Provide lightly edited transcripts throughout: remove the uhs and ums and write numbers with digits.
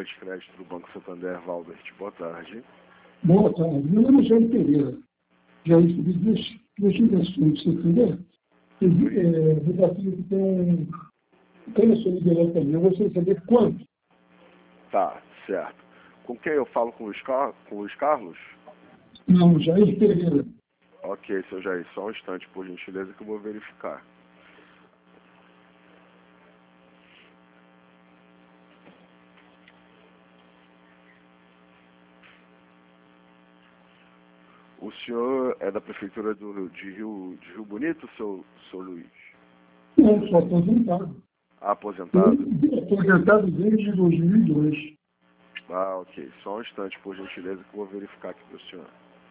de crédito do Banco Santander, Valbert. Boa tarde. Boa tarde. Meu nome é Jair Pereira. Já recebi duas ligações, você entendeu? Que tem um câncer liberal também. Eu gostaria de saber quanto. Tá, certo. Com quem eu falo? Com o Luiz Carlos? Não, Jair Pereira. Ok, seu Jair, só um instante, por gentileza, que eu vou verificar. O senhor é da Prefeitura de Rio Bonito, seu Luiz? Não, sou aposentado. Aposentado? Aposentado desde 2002. Ah, ok. Só um instante, por gentileza, que eu vou verificar aqui para o senhor.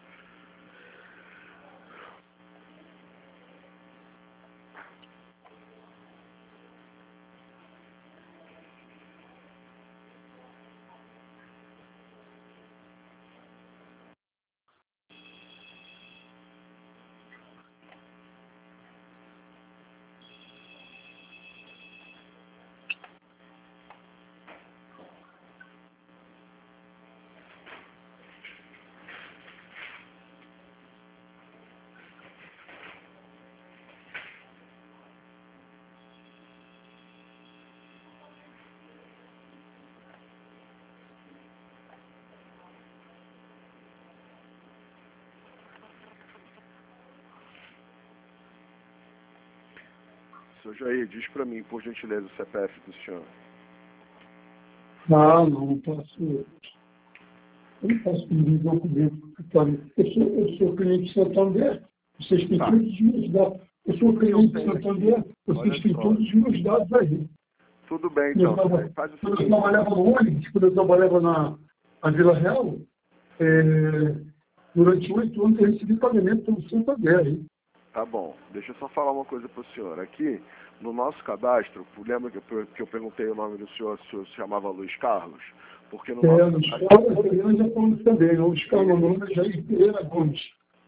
Seu Jair, diz para mim, por gentileza, o CPF do senhor. Não posso. Eu não posso pedir documento. Eu sou cliente de Santander. Vocês têm todos os meus dados. Eu sou cliente de Santander. Vocês têm todos os meus dados aí. Tudo bem, então. Quando eu trabalhava no ônibus, quando eu trabalhava na Vila Real, durante 8 anos eu recebi pagamento pelo Santander. Hein? Tá bom. Deixa eu só falar uma coisa para o senhor. Aqui, no nosso cadastro, lembra que eu perguntei o nome do senhor, se o senhor se chamava Luiz Carlos? Porque no nosso Luiz Carlos já falamos também. Luiz Carlos, meu nome é Jair Pereira Gomes.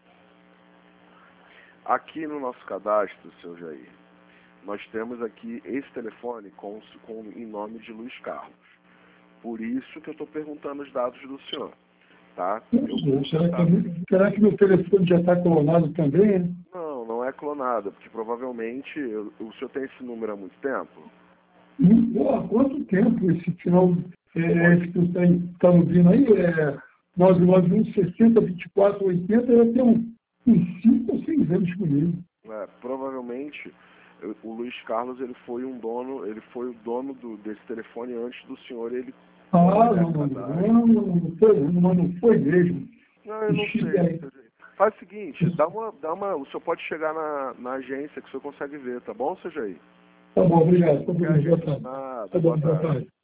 Aqui no nosso cadastro, seu Jair, nós temos aqui esse telefone em nome de Luiz Carlos. Por isso que eu estou perguntando os dados do senhor. Tá? Será que meu telefone já está clonado também? Né? Não é clonado, porque provavelmente o senhor tem esse número há muito tempo? Há quanto tempo esse final, esse que você está ouvindo aí, 991 60 24 80, eu tenho uns 5 ou 6 anos comigo. Provavelmente o Luiz Carlos ele foi o dono desse telefone antes do senhor. Não foi mesmo. Não, eu não sei. Faz o seguinte, o senhor pode chegar na agência que o senhor consegue ver, tá bom, seu Jair? Tá bom, obrigado. Boa tarde.